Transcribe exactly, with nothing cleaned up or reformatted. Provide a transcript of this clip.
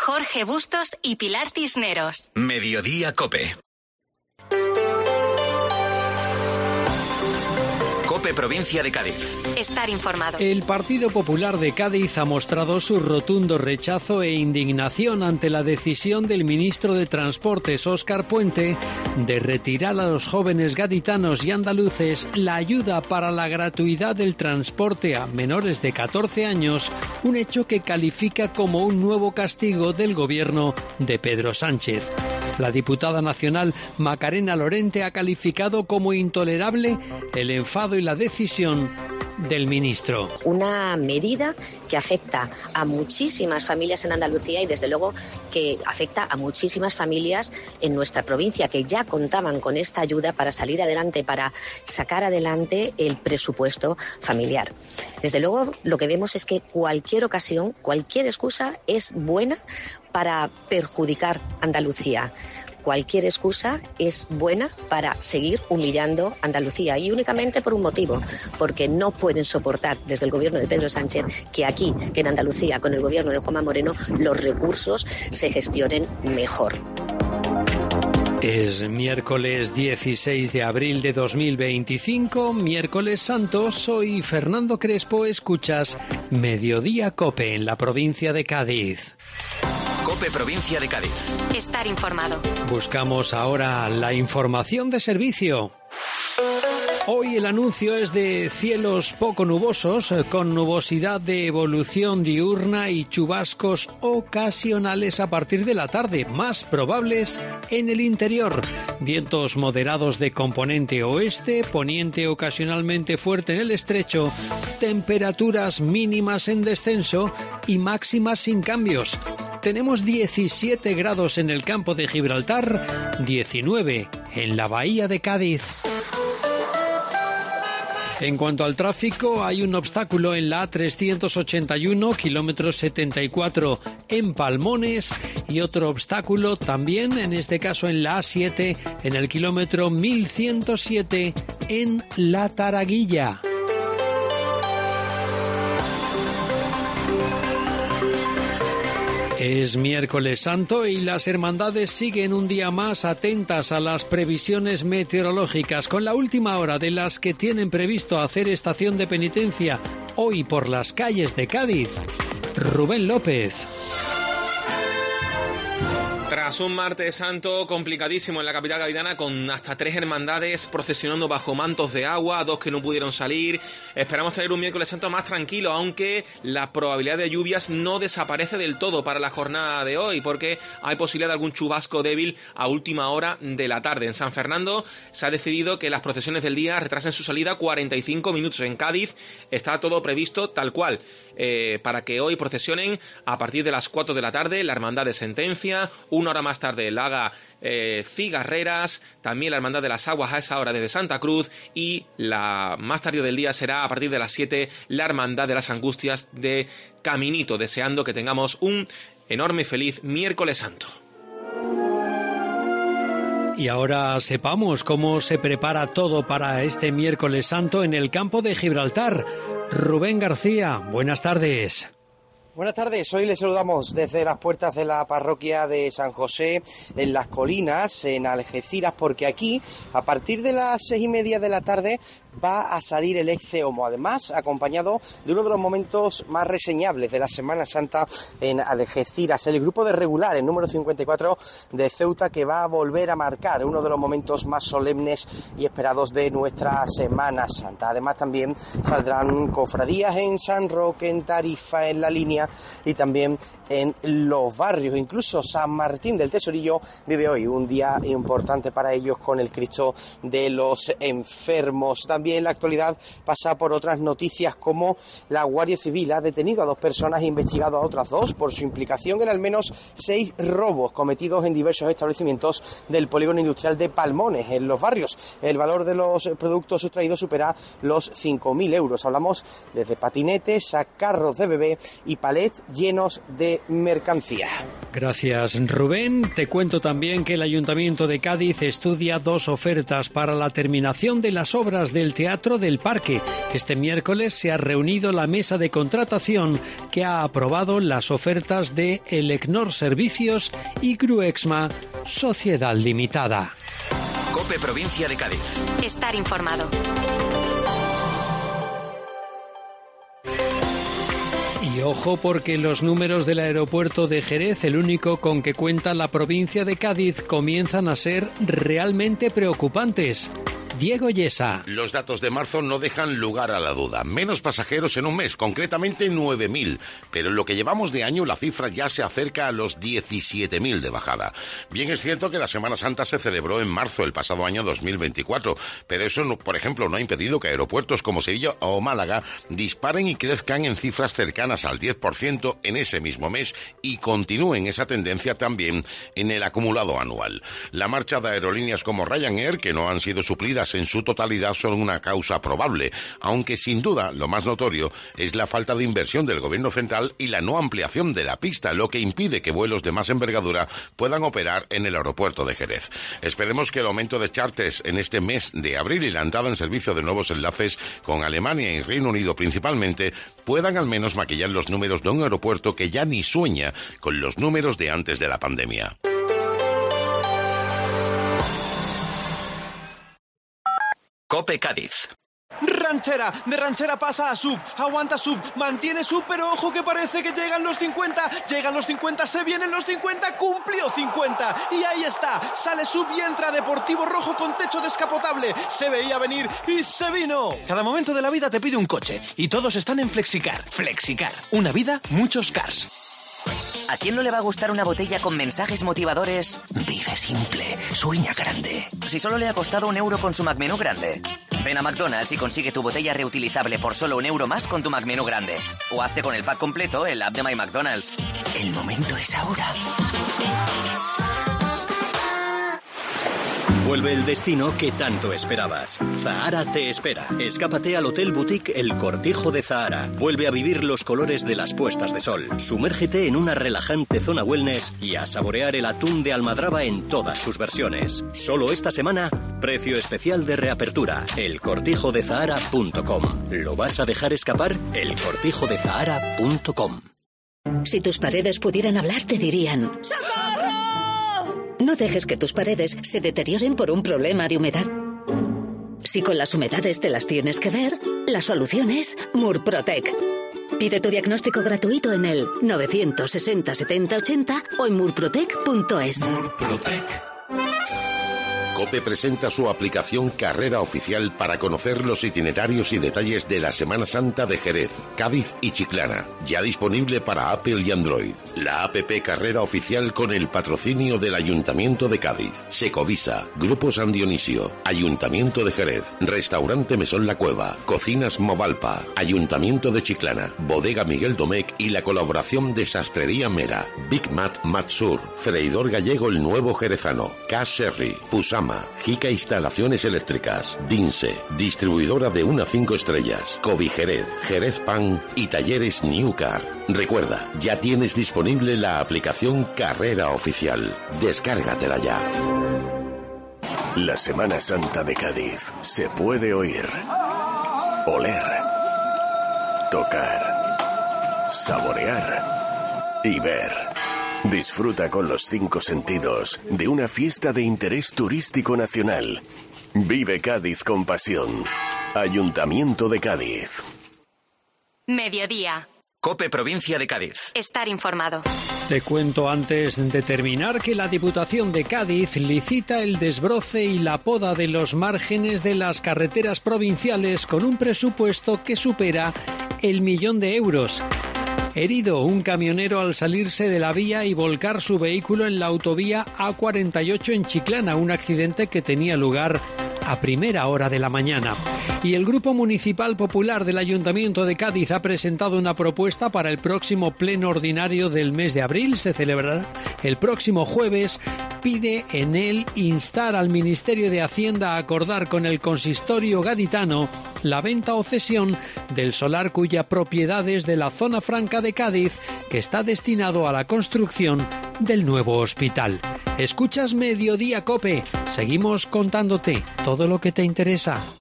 Jorge Bustos y Pilar Cisneros. Mediodía COPE. COPE Provincia de Cádiz. Estar informado. El Partido Popular de Cádiz ha mostrado su rotundo rechazo e indignación ante la decisión del ministro de Transportes, Óscar Puente, de retirar a los jóvenes gaditanos y andaluces la ayuda para la gratuidad del transporte a menores de catorce años, un hecho que califica como un nuevo castigo del gobierno de Pedro Sánchez. La diputada nacional Macarena Lorente ha calificado como intolerable el enfado y la decisión del ministro. Una medida que afecta a muchísimas familias en Andalucía y desde luego que afecta a muchísimas familias en nuestra provincia que ya contaban con esta ayuda para salir adelante, para sacar adelante el presupuesto familiar. Desde luego lo que vemos es que cualquier ocasión, cualquier excusa es buena para perjudicar Andalucía. Cualquier excusa es buena para seguir humillando a Andalucía y únicamente por un motivo, porque no pueden soportar desde el gobierno de Pedro Sánchez que aquí, que en Andalucía, con el gobierno de Juanma Moreno, los recursos se gestionen mejor. Es miércoles dieciséis de abril de dos mil veinticinco, miércoles santo. Soy Fernando Crespo, escuchas Mediodía COPE en la provincia de Cádiz. COPE Provincia de Cádiz. Estar informado. Buscamos ahora la información de servicio. Hoy el anuncio es de cielos poco nubosos, con nubosidad de evolución diurna y chubascos ocasionales a partir de la tarde, más probables en el interior. Vientos moderados de componente oeste, poniente ocasionalmente fuerte en el estrecho, temperaturas mínimas en descenso y máximas sin cambios. Tenemos diecisiete grados en el campo de Gibraltar, diecinueve en la bahía de Cádiz. En cuanto al tráfico, hay un obstáculo en la A trescientos ochenta y uno, kilómetro setenta y cuatro en Palmones, y otro obstáculo también, en este caso en la A siete, en el kilómetro mil ciento siete en La Taraguilla. Es miércoles santo y las hermandades siguen un día más atentas a las previsiones meteorológicas, con la última hora de las que tienen previsto hacer estación de penitencia hoy por las calles de Cádiz. Rubén López. Tras un martes santo complicadísimo en la capital gaditana, con hasta tres hermandades procesionando bajo mantos de agua, dos que no pudieron salir, esperamos tener un miércoles santo más tranquilo, aunque la probabilidad de lluvias no desaparece del todo para la jornada de hoy, porque hay posibilidad de algún chubasco débil a última hora de la tarde. En San Fernando se ha decidido que las procesiones del día retrasen su salida cuarenta y cinco minutos. En Cádiz está todo previsto tal cual, eh, para que hoy procesionen a partir de las cuatro de la tarde la Hermandad de Sentencia, una hora más tarde la Haga eh, Cigarreras, también la Hermandad de las Aguas a esa hora desde Santa Cruz, y la más tarde del día será a partir de las siete la Hermandad de las Angustias de Caminito, deseando que tengamos un enorme y feliz miércoles santo. Y ahora sepamos cómo se prepara todo para este miércoles santo en el campo de Gibraltar. Rubén García, buenas tardes. Buenas tardes, hoy les saludamos desde las puertas de la parroquia de San José, en Las Colinas, en Algeciras, porque aquí, a partir de las seis y media de la tarde, va a salir el Exceomo, además acompañado de uno de los momentos más reseñables de la Semana Santa en Algeciras, el grupo de Regular, el número cincuenta y cuatro de Ceuta, que va a volver a marcar uno de los momentos más solemnes y esperados de nuestra Semana Santa. Además también saldrán cofradías en San Roque, en Tarifa, en La Línea y también en los barrios. Incluso San Martín del Tesorillo vive hoy un día importante para ellos con el Cristo de los Enfermos. También la actualidad pasa por otras noticias, como la Guardia Civil ha detenido a dos personas e investigado a otras dos por su implicación en al menos seis robos cometidos en diversos establecimientos del polígono industrial de Palmones, en los barrios. El valor de los productos sustraídos supera los cinco mil euros. Hablamos desde patinetes a carros de bebé y palets llenos de mercancía. Gracias, Rubén. Te cuento también que el Ayuntamiento de Cádiz estudia dos ofertas para la terminación de las obras del Teatro del Parque. Este miércoles se ha reunido la mesa de contratación que ha aprobado las ofertas de Elecnor Servicios y Gruexma Sociedad Limitada. COPE Provincia de Cádiz. Estar informado. Y ojo, porque los números del aeropuerto de Jerez, el único con que cuenta la provincia de Cádiz, comienzan a ser realmente preocupantes. Diego Yesa. Los datos de marzo no dejan lugar a la duda. Menos pasajeros en un mes, concretamente nueve mil. Pero en lo que llevamos de año la cifra ya se acerca a los diecisiete mil de bajada. Bien es cierto que la Semana Santa se celebró en marzo el pasado año dos mil veinticuatro, pero eso, no, por ejemplo, no ha impedido que aeropuertos como Sevilla o Málaga disparen y crezcan en cifras cercanas al diez por ciento en ese mismo mes y continúen esa tendencia también en el acumulado anual. La marcha de aerolíneas como Ryanair, que no han sido suplidas en su totalidad, son una causa probable, aunque sin duda lo más notorio es la falta de inversión del gobierno central y la no ampliación de la pista, lo que impide que vuelos de más envergadura puedan operar en el aeropuerto de Jerez. Esperemos que el aumento de charters en este mes de abril y la entrada en servicio de nuevos enlaces con Alemania y Reino Unido principalmente puedan al menos maquillar los números de un aeropuerto que ya ni sueña con los números de antes de la pandemia. COPE Cádiz. Ranchera, de ranchera pasa a sub, aguanta sub, mantiene sub, pero ojo que parece que llegan los cincuenta, llegan los cincuenta, se vienen los cincuenta, cumplió cincuenta, y ahí está, sale sub y entra Deportivo Rojo con techo descapotable, se veía venir y se vino. Cada momento de la vida te pide un coche, y todos están en Flexicar. Flexicar, una vida, muchos cars. ¿A quién no le va a gustar una botella con mensajes motivadores? Vive simple, sueña grande. Si solo le ha costado un euro con su McMenú grande. Ven a McDonald's y consigue tu botella reutilizable por solo un euro más con tu McMenú grande. O hazte con el pack completo en la app de My McDonald's. El momento es ahora. Vuelve el destino que tanto esperabas. Zahara te espera. Escápate al Hotel Boutique El Cortijo de Zahara. Vuelve a vivir los colores de las puestas de sol. Sumérgete en una relajante zona wellness y a saborear el atún de almadraba en todas sus versiones. Solo esta semana, precio especial de reapertura. el cortijo de zahara punto com. ¿Lo vas a dejar escapar? el cortijo de zahara punto com. Si tus paredes pudieran hablar, te dirían: ¡socorro! No dejes que tus paredes se deterioren por un problema de humedad. Si con las humedades te las tienes que ver, la solución es Murprotec. Pide tu diagnóstico gratuito en el novecientos sesenta setenta ochenta o en murprotec punto es. Murprotec. COPE presenta su aplicación Carrera Oficial para conocer los itinerarios y detalles de la Semana Santa de Jerez, Cádiz y Chiclana. Ya disponible para Apple y Android. La app Carrera Oficial con el patrocinio del Ayuntamiento de Cádiz, Secovisa, Grupo San Dionisio, Ayuntamiento de Jerez, Restaurante Mesón La Cueva, Cocinas Movalpa, Ayuntamiento de Chiclana, Bodega Miguel Domecq y la colaboración de Sastrería Mera, Big Mat Matsur, Freidor Gallego El Nuevo Jerezano, Cash Sherry, Pusama, Jica Instalaciones Eléctricas, Dinse, distribuidora de una cinco estrellas, Cobi Jerez, Jerez Pan y Talleres Newcar. Recuerda, ya tienes disponible la aplicación Carrera Oficial. Descárgatela ya. La Semana Santa de Cádiz se puede oír, oler, tocar, saborear y ver. Disfruta con los cinco sentidos de una fiesta de interés turístico nacional. Vive Cádiz con pasión. Ayuntamiento de Cádiz. Mediodía. COPE Provincia de Cádiz. Estar informado. Te cuento antes de terminar que la Diputación de Cádiz licita el desbroce y la poda de los márgenes de las carreteras provinciales con un presupuesto que supera el millón de euros. Herido un camionero al salirse de la vía y volcar su vehículo en la autovía A cuarenta y ocho en Chiclana, un accidente que tenía lugar a primera hora de la mañana. Y el Grupo Municipal Popular del Ayuntamiento de Cádiz ha presentado una propuesta para el próximo pleno ordinario del mes de abril. Se celebrará el próximo jueves. Pide en él instar al Ministerio de Hacienda a acordar con el consistorio gaditano la venta o cesión del solar cuya propiedad es de la zona franca de Cádiz, que está destinado a la construcción del nuevo hospital. Escuchas Mediodía COPE. Seguimos contándote todo lo que te interesa.